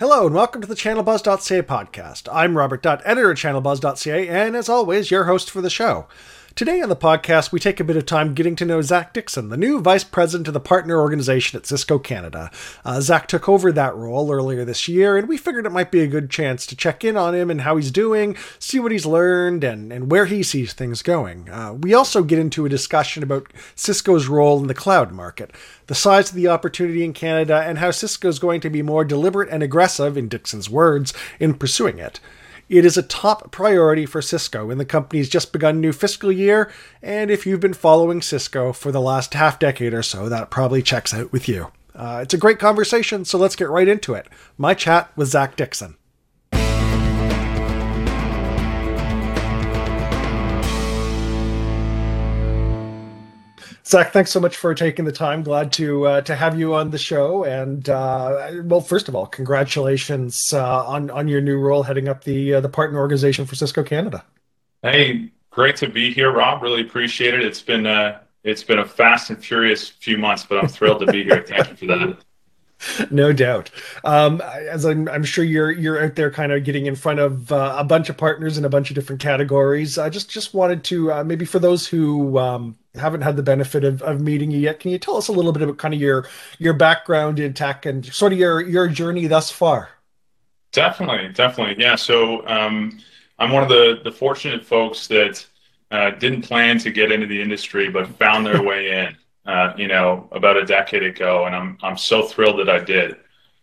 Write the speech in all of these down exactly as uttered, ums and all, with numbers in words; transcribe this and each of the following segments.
Hello and welcome to the channel buzz dot c a podcast. I'm Robert Dutt, editor at channel buzz dot c a, and as always, your host for the show. Today on the podcast, we take a bit of time getting to know Zach Dixon, the new vice president of the partner organization at Cisco Canada. Uh, Zach took over that role earlier this year, and we figured it might be a good chance to check in on him and how he's doing, see what he's learned, and, and where he sees things going. Uh, we also get into a discussion about Cisco's role in the cloud market, the size of the opportunity in Canada, and how Cisco is going to be more deliberate and aggressive, in Dixon's words, in pursuing it. It is a top priority for Cisco, and the company's just begun a new fiscal year, and if you've been following Cisco for the last half decade or so, that probably checks out with you. Uh, it's a great conversation, so let's get right into it. My chat with Zach Dixon. Zach, thanks so much for taking the time. Glad to uh, to have you on the show. And uh, well, first of all, congratulations uh, on on your new role heading up the uh, the partner organization for Cisco Canada. Hey, great to be here, Rob. Really appreciate it. It's been uh, it's been a fast and furious few months, but I'm thrilled to be here. Thank you for that. No doubt. Um, as I'm, I'm sure you're you're out there, kind of getting in front of uh, a bunch of partners in a bunch of different categories. I just just wanted to uh, maybe for those who um, haven't had the benefit of, of meeting you yet, can you tell us a little bit about kind of your your background in tech and sort of your your journey thus far? Definitely, definitely, yeah. So um, I'm one of the the fortunate folks that uh, didn't plan to get into the industry, but found their way in. Uh, you know, about a decade ago, and I'm I'm so thrilled that I did.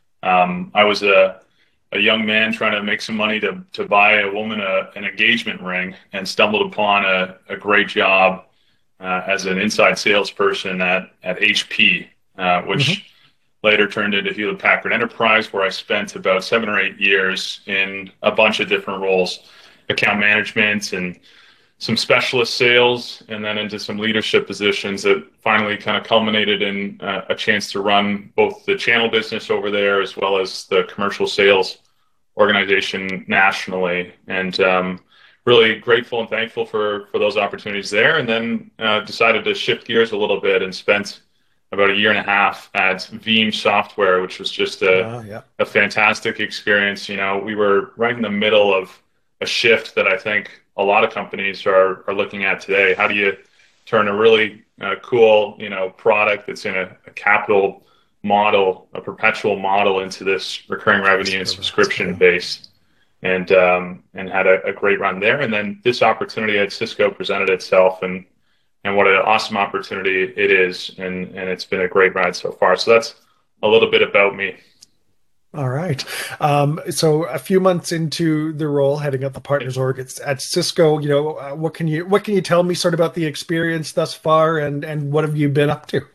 Um, I was a a young man trying to make some money to to buy a woman a, an engagement ring, and stumbled upon a, a great job uh, as an inside salesperson at at H P, uh, which mm-hmm. later turned into Hewlett Packard Enterprise, where I spent about seven or eight years in a bunch of different roles, account management and some specialist sales, and then into some leadership positions that finally kind of culminated in uh, a chance to run both the channel business over there as well as the commercial sales organization nationally. And um, really grateful and thankful for, for those opportunities there. And then uh, decided to shift gears a little bit and spent about a year and a half at Veeam Software, which was just a, uh, yeah. a fantastic experience. You know, we were right in the middle of a shift that I think a lot of companies are are looking at today. How do you turn a really uh, cool, you know, product that's in a, a capital model, a perpetual model, into this recurring revenue and subscription base, and um, and had a, a great run there. And then this opportunity at Cisco presented itself, and and what an awesome opportunity it is, and and it's been a great ride so far. So that's a little bit about me. All right. Um, so a few months into the role, heading up the partners org it's at Cisco, you know, uh, what can you what can you tell me sort of about the experience thus far, and and what have you been up to?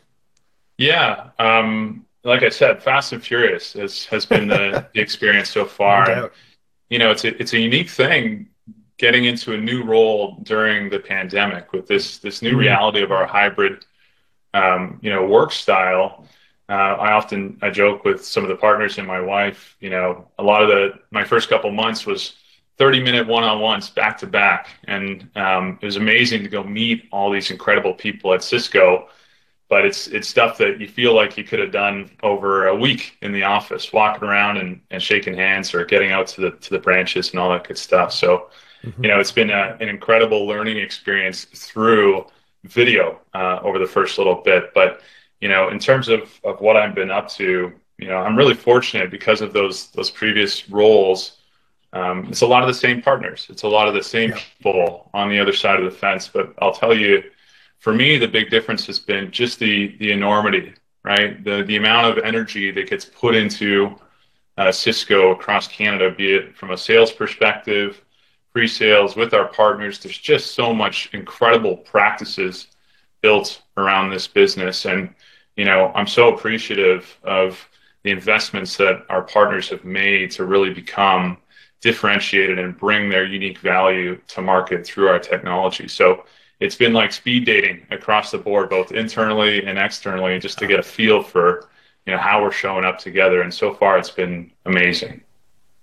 Yeah, um, like I said, fast and furious has has been the, the experience so far. No doubt. You know, it's a, it's a unique thing getting into a new role during the pandemic with this this new mm-hmm. reality of our hybrid, um, you know, work style. Uh, I often I joke with some of the partners and my wife, you know, a lot of the my first couple months was thirty minute one-on-ones back to back. And um, it was amazing to go meet all these incredible people at Cisco. But it's it's stuff that you feel like you could have done over a week in the office, walking around and, and shaking hands or getting out to the to the branches and all that good stuff. So, mm-hmm. you know, it's been a, an incredible learning experience through video uh, over the first little bit. But you know, in terms of, of what I've been up to, you know, I'm really fortunate because of those those previous roles. Um, it's a lot of the same partners. It's a lot of the same yeah. people on the other side of the fence. But I'll tell you, for me, the big difference has been just the the enormity, right? The the amount of energy that gets put into uh, Cisco across Canada, be it from a sales perspective, pre-sales with our partners. There's just so much incredible practices built around this business. And you know, I'm so appreciative of the investments that our partners have made to really become differentiated and bring their unique value to market through our technology. So it's been like speed dating across the board, both internally and externally, just to get a feel for, you know, how we're showing up together. And so far, it's been amazing.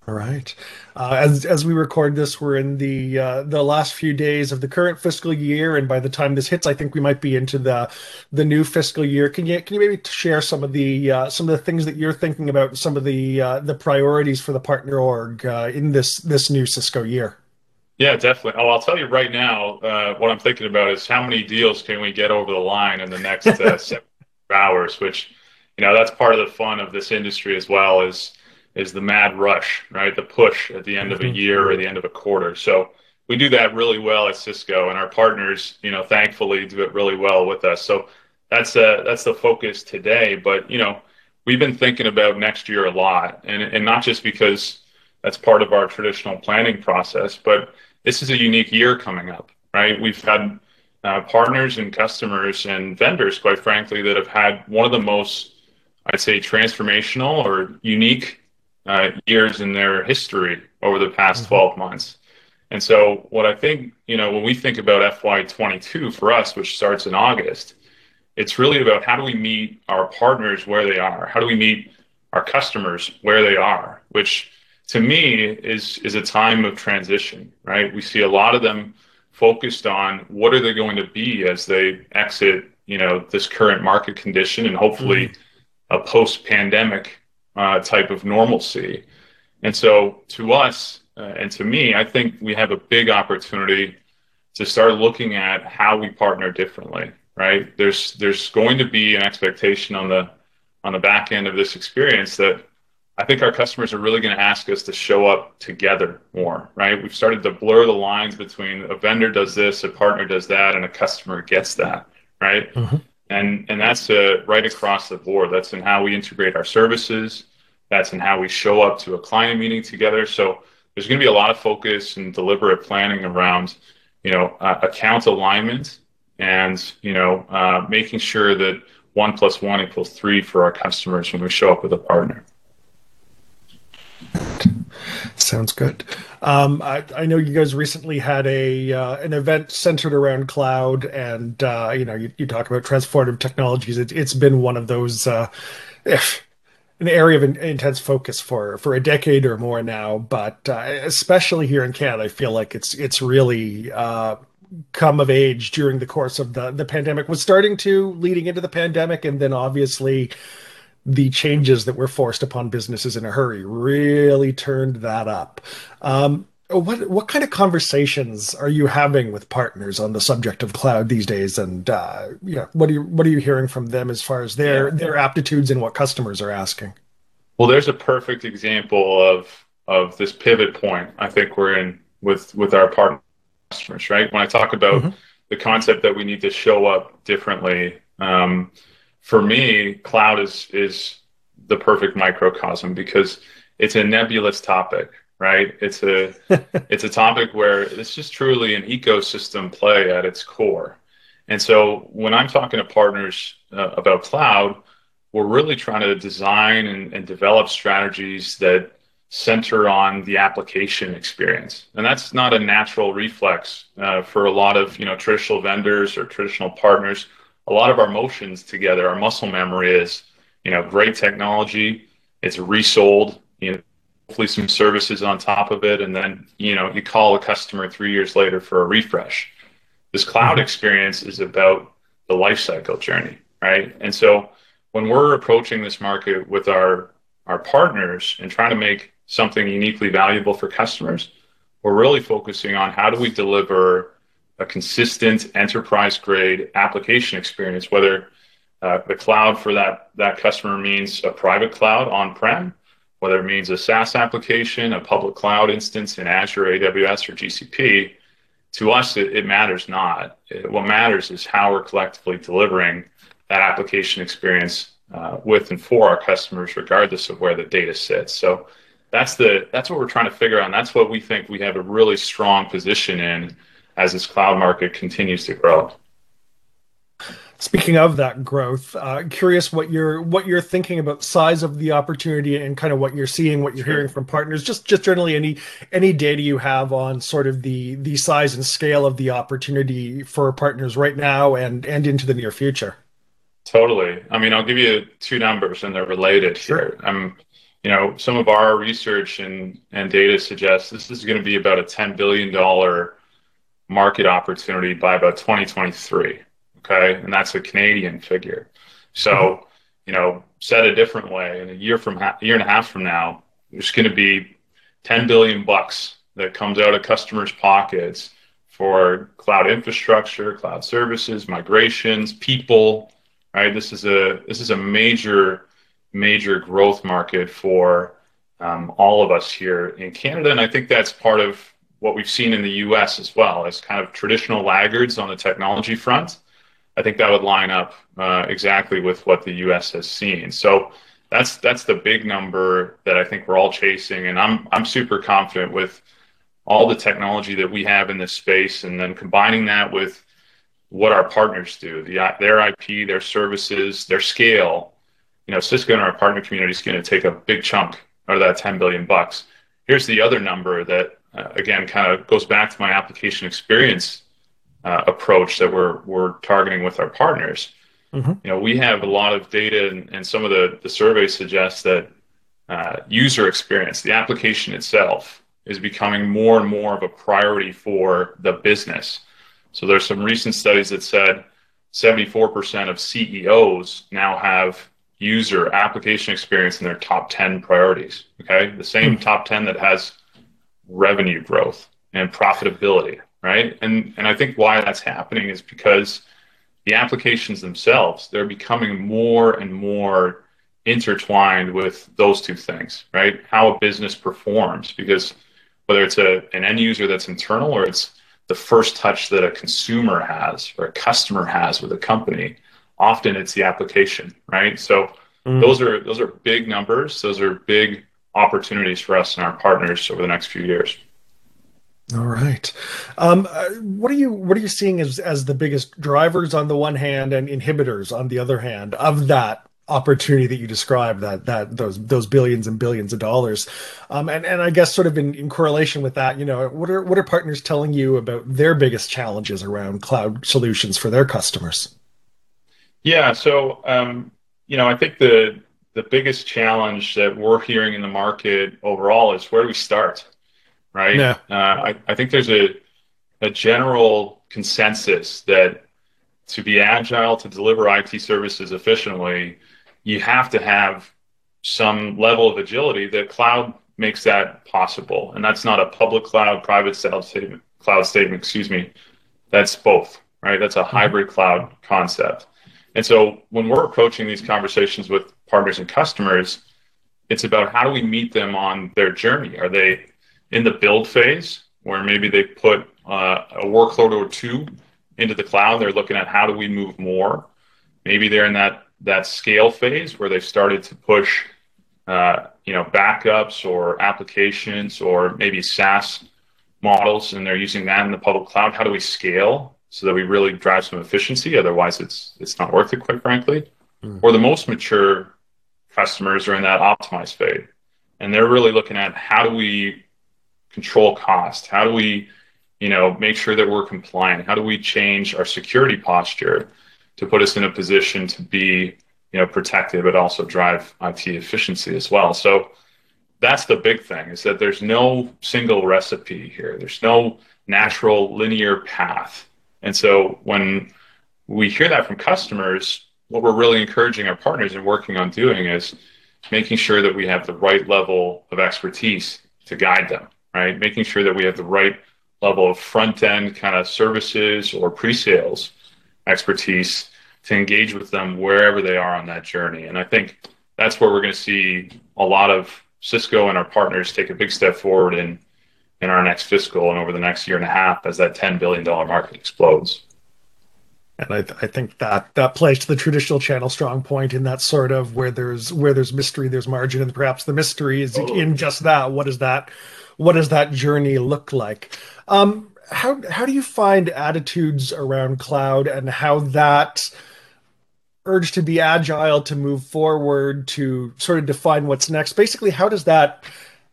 All right. Uh, as as we record this, we're in the uh, the last few days of the current fiscal year, and by the time this hits, I think we might be into the the new fiscal year. Can you can you maybe share some of the uh, some of the things that you're thinking about, some of the uh, the priorities for the partner org uh, in this this new Cisco year? Yeah, definitely. Oh, I'll tell you right now, uh, what I'm thinking about is how many deals can we get over the line in the next uh, seven hours, which, you know, that's part of the fun of this industry as well is is the mad rush, right? The push at the end of a Mhm. year or the end of a quarter. So we do that really well at Cisco, and our partners, you know, thankfully do it really well with us. So that's uh, that's the focus today. But, you know, we've been thinking about next year a lot, and and not just because that's part of our traditional planning process, but this is a unique year coming up, right? We've had uh, partners and customers and vendors, quite frankly, that have had one of the most, I'd say, transformational or unique uh, years in their history over the past Mhm. twelve months. And so, what I think, you know, when we think about F Y twenty-two for us, which starts in August, it's really about how do we meet our partners where they are? How do we meet our customers where they are? Which to me is is a time of transition, right? We see a lot of them focused on what are they going to be as they exit, you know, this current market condition and hopefully Mhm. a post-pandemic uh, type of normalcy. And so to us uh, and to me, I think we have a big opportunity to start looking at how we partner differently, right? There's there's going to be an expectation on the on the back end of this experience that I think our customers are really going to ask us to show up together more, right? We've started to blur the lines between a vendor does this, a partner does that, and a customer gets that, right? Mhm. And and that's uh, right across the board. That's in how we integrate our services. That's in how we show up to a client meeting together. So there's going to be a lot of focus and deliberate planning around, you know, uh, account alignment and you know uh, making sure that one plus one equals three for our customers when we show up with a partner. Sounds good. Um, I, I know you guys recently had a uh, an event centered around cloud, and uh, you know you, you talk about transformative technologies. It, it's been one of those uh, an area of in, intense focus for for a decade or more now. But uh, especially here in Canada, I feel like it's it's really uh, come of age during the course of the the pandemic. Was starting to leading into the pandemic, and then obviously the changes that were forced upon businesses in a hurry really turned that up. Um, what what kind of conversations are you having with partners on the subject of cloud these days? And uh, yeah, what are you what are you hearing from them as far as their Yeah. their aptitudes and what customers are asking? Well, there's a perfect example of of this pivot point I think we're in with with our partner customers, right? When I talk about Hmm. the concept that we need to show up differently, um, for me, cloud is is the perfect microcosm because it's a nebulous topic, right? It's a it's a topic where it's just truly an ecosystem play at its core. And so when I'm talking to partners uh, about cloud, we're really trying to design and, and develop strategies that center on the application experience. And that's not a natural reflex uh, for a lot of you know traditional vendors or traditional partners. A lot of our motions together, our muscle memory is you know great technology. It's resold, you know, hopefully some services on top of it, and then you know you call a customer three years later for a refresh. This cloud Hmm. experience is about the lifecycle journey, right? And so when we're approaching this market with our our partners and trying to make something uniquely valuable for customers, we're really focusing on how do we deliver a consistent enterprise grade application experience, whether uh, the cloud for that that customer means a private cloud on prem, whether it means a SaaS application, a public cloud instance in Azure, A W S, or G C P. To us, it, it matters not. It, what matters is how we're collectively delivering that application experience uh, with and for our customers, regardless of where the data sits. So that's the that's what we're trying to figure out, and that's what we think we have a really strong position in as this cloud market continues to grow. Speaking of that growth, uh, curious what you're what you're thinking about the size of the opportunity and kind of what you're seeing, what you're hearing Sure. from partners. Just just generally any any data you have on sort of the the size and scale of the opportunity for partners right now and and into the near future. Totally. I mean, I'll give you two numbers and they're related Sure. here. Um, you know, some of our research and, and data suggests this is going to be about a ten billion dollars market opportunity by about twenty twenty-three. Okay. And that's a Canadian figure. So, you know, said a different way, in a year from a year and a half from now, there's going to be ten billion bucks that comes out of customers' pockets for cloud infrastructure, cloud services, migrations, people, right? This is a this is a major, major growth market for um, all of us here in Canada. And I think that's part of what we've seen in the U S as well, as kind of traditional laggards on the technology front. I think that would line up uh, exactly with what the U S has seen. So that's that's the big number that I think we're all chasing. And I'm I'm super confident with all the technology that we have in this space, and then combining that with what our partners do, the, their I P, their services, their scale. You know, Cisco and our partner community is going to take a big chunk out of that ten billion bucks. Here's the other number that, uh, again, kind of goes back to my application experience uh, approach that we're we're targeting with our partners. Mm-hmm. You know, we have a lot of data, and, and some of the, the surveys suggest that uh, user experience, the application itself, is becoming more and more of a priority for the business. So there's some recent studies that said seventy-four percent of C E Os now have user application experience in their top ten priorities. Okay, the same mm-hmm. top ten that has revenue growth and profitability, right? And and I think why that's happening is because the applications themselves, they're becoming more and more intertwined with those two things, right? How a business performs, because whether it's a, an end user that's internal, or it's the first touch that a consumer has or a customer has with a company, often it's the application, right? So mm. those are those are big numbers. Those are big opportunities for us and our partners over the next few years. All right. Um, uh, what are you what are you seeing as as the biggest drivers on the one hand and inhibitors on the other hand of that opportunity that you described, that that those those billions and billions of dollars, um, and and I guess sort of in, in correlation with that, you know, what are what are partners telling you about their biggest challenges around cloud solutions for their customers? Yeah, so um, you know, I think the the biggest challenge that we're hearing in the market overall is where do we start, right? Yeah. Uh, I I think there's a a general consensus that to be agile, to deliver I T services efficiently, you have to have some level of agility. That cloud makes that possible. And that's not a public cloud, private statement, cloud statement, excuse me. That's both, right? That's a hybrid cloud concept. And so when we're approaching these conversations with partners and customers, it's about how do we meet them on their journey? Are they in the build phase, where maybe they put uh, a workload or two into the cloud? They're looking at how do we move more. Maybe they're in that that scale phase where they've started to push, uh, you know, backups or applications or maybe SaaS models, and they're using that in the public cloud. How do we scale so that we really drive some efficiency? Otherwise, it's it's not worth it, quite frankly. Mm. Or the most mature customers are in that optimized phase, and they're really looking at how do we control cost? How do we, you know, make sure that we're compliant? How do we change our security posture to put us in a position to be, you know, protected, but also drive I T efficiency as well? So that's the big thing, is that there's no single recipe here. There's no natural linear path. And so when we hear that from customers, what we're really encouraging our partners and working on doing is making sure that we have the right level of expertise to guide them, right? Making sure that we have the right level of front-end kind of services or pre-sales expertise to engage with them wherever they are on that journey. And I think that's where we're going to see a lot of Cisco and our partners take a big step forward in, in our next fiscal and over the next year and a half as that ten billion dollars market explodes. And I, th- I think that that plays to the traditional channel strong point in that sort of where there's where there's mystery, there's margin, and perhaps the mystery is oh. in just that. What is that? What does that journey look like? Um, how how do you find attitudes around cloud and how that urge to be agile, to move forward, to sort of define what's next? Basically, how does that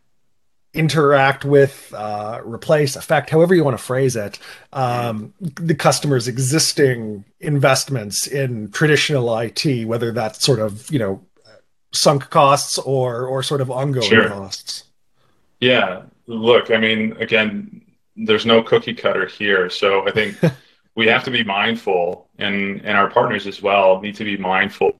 interact with, uh, replace, affect, however you want to phrase it, um, the customer's existing investments in traditional I T, whether that's sort of, you know, sunk costs or or sort of ongoing Sure. costs? Yeah. Look, I mean, again, there's no cookie cutter here. So I think we have to be mindful, and and our partners as well need to be mindful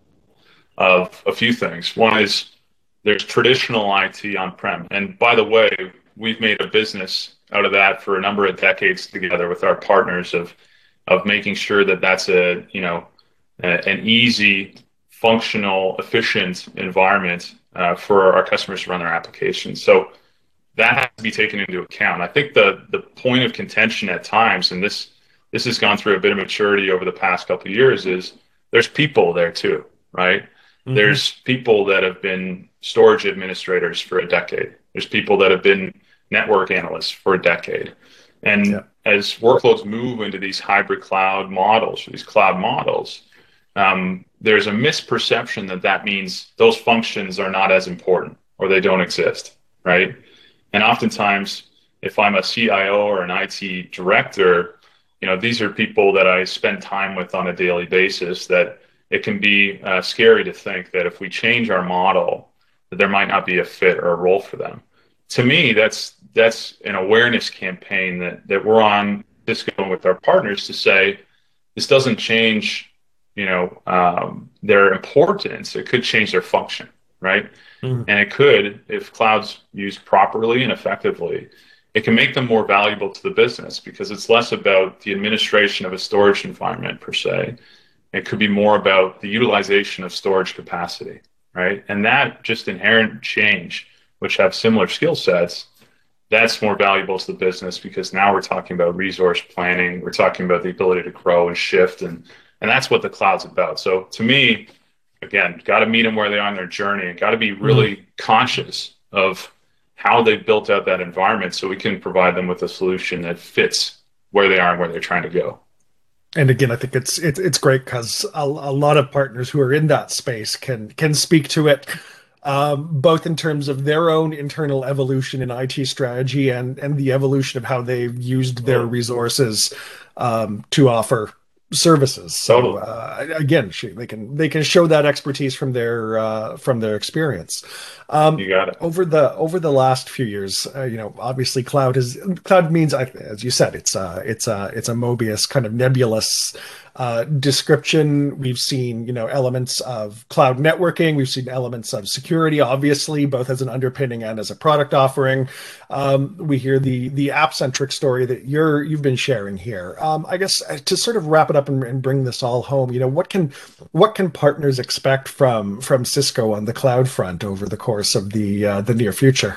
of a few things. One is there's traditional I T on-prem. And by the way, we've made a business out of that for a number of decades together with our partners of of making sure that that's a, you know, a, an easy, functional, efficient environment uh, for our customers to run their applications. So that has to be taken into account. I think the the point of contention at times, and this this has gone through a bit of maturity over the past couple of years, is there's people there too, right? Hmm. There's people that have been storage administrators for a decade. There's people that have been network analysts for a decade. Yeah. And as workloads move into these hybrid cloud models, these cloud models, um, there's a misperception that that means those functions are not as important or they don't exist, right? And oftentimes, if I'm a C I O or an I T director, you know, these are people that I spend time with on a daily basis that it can be uh, scary to think that if we change our model, that there might not be a fit or a role for them. To me, that's that's an awareness campaign that that we're on Cisco with our partners to say this doesn't change, you know, um, their importance. It could change their function, right? Mhm. And it could, if cloud's used properly and effectively, it can make them more valuable to the business because it's less about the administration of a storage environment per se. It could be more about the utilization of storage capacity, right? And that just inherent change, which have similar skill sets, that's more valuable to the business because now we're talking about resource planning. We're talking about the ability to grow and shift. And, and that's what the cloud's about. So to me, again, got to meet them where they are on their journey and got to be Mhm. really conscious of how they've built out that environment so we can provide them with a solution that fits where they are and where they're trying to go. And again, I think it's it's it's great because a, a lot of partners who are in that space can can speak to it, um, both in terms of their own internal evolution in I T strategy and and the evolution of how they've used their Totally. resources um, to offer services. So Totally. uh, again, she, they can they can show that expertise from their uh, from their experience. Um, You got it. over the over the last few years, uh, you know, obviously cloud is cloud means, as you said, it's a it's a it's a Mobius kind of nebulous uh, description. We've seen, you know, elements of cloud networking. We've seen elements of security, obviously, both as an underpinning and as a product offering. Um, we hear the the app centric story that you're you've been sharing here. Um, I guess uh, to sort of wrap it up and, and bring this all home, you know, what can what can partners expect from from Cisco on the cloud front over the course of the uh, the near future?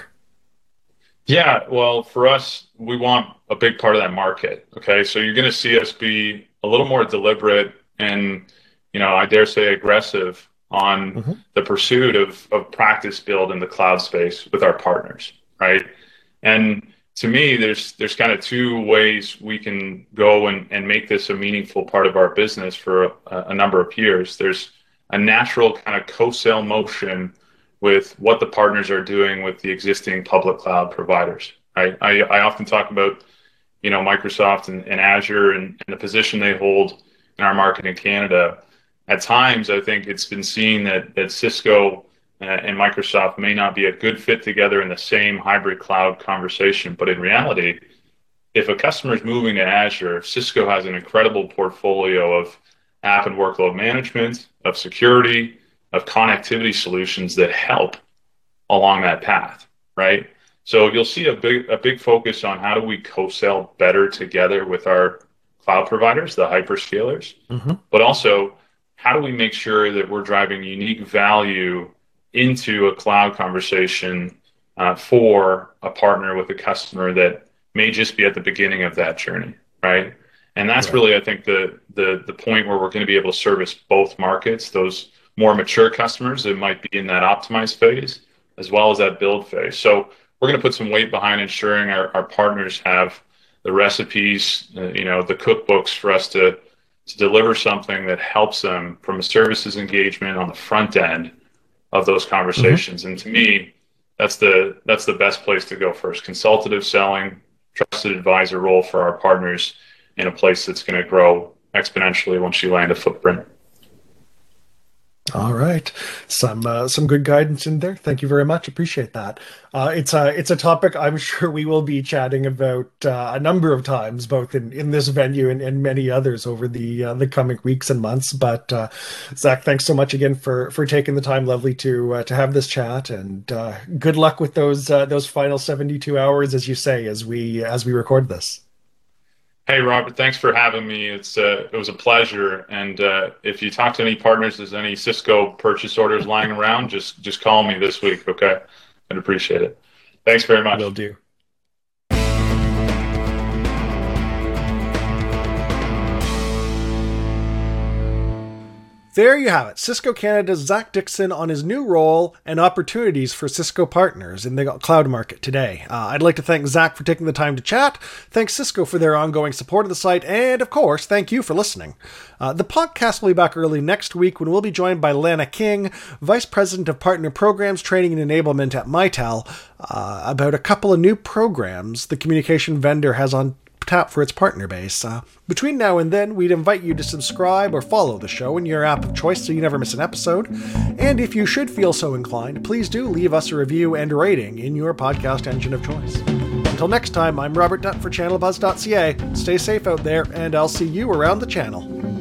Yeah, well, for us, we want a big part of that market. Okay, so you're going to see us be a little more deliberate and, you know, I dare say aggressive on Hmm. the pursuit of of practice build in the cloud space with our partners, right? And to me, there's there's kind of two ways we can go and, and make this a meaningful part of our business for a, a number of years. There's a natural kind of co-sale motion with what the partners are doing with the existing public cloud providers. Right? I, I often talk about, you know, Microsoft and, and Azure and, and the position they hold in our market in Canada. At times, I think it's been seen that that Cisco uh, and Microsoft may not be a good fit together in the same hybrid cloud conversation. But in reality, if a customer is moving to Azure, Cisco has an incredible portfolio of app and workload management, of security, of connectivity solutions that help along that path, right? So you'll see a big a big focus on how do we co-sell better together with our cloud providers, the hyperscalers, Hmm. but also how do we make sure that we're driving unique value into a cloud conversation uh, for a partner with a customer that may just be at the beginning of that journey, right? And that's Right. really, I think, the the the point where we're going to be able to service both markets, those more mature customers that might be in that optimized phase, as well as that build phase. So we're going to put some weight behind ensuring our, our partners have the recipes, uh, you know, the cookbooks for us to to deliver something that helps them from a services engagement on the front end of those Hmm. conversations. And to me, that's the that's the best place to go first. Consultative selling, trusted advisor role for our partners in a place that's going to grow exponentially once you land a footprint. All right, some uh, some good guidance in there. Thank you very much. Appreciate that. Uh, it's a it's a topic I'm sure we will be chatting about uh, a number of times, both in, in this venue and, and many others over the uh, the coming weeks and months. But uh, Zach, thanks so much again for for taking the time. Lovely to uh, to have this chat, and uh, good luck with those uh, those final seventy-two hours, as you say, as we as we record this. Hey, Robert, thanks for having me. It's uh, it was a pleasure. And uh, if you talk to any partners, there's any Cisco purchase orders lying around, just just call me this week, okay? I'd appreciate it. Thanks very much. Will do. There you have it, Cisco Canada's Zach Dickson on his new role and opportunities for Cisco partners in the cloud market today. Uh, I'd like to thank Zach for taking the time to chat, thanks Cisco for their ongoing support of the site, and of course, thank you for listening. Uh, the podcast will be back early next week when we'll be joined by Lana King, Vice President of Partner Programs, Training and Enablement at Mitel, uh, about a couple of new programs the communication vendor has on tap for its partner base. Uh, between now and then, we'd invite you to subscribe or follow the show in your app of choice so you never miss an episode. And if you should feel so inclined, please do leave us a review and a rating in your podcast engine of choice. Until next time, I'm Robert Dutt for channel buzz dot c a. Stay safe out there, and I'll see you around the channel.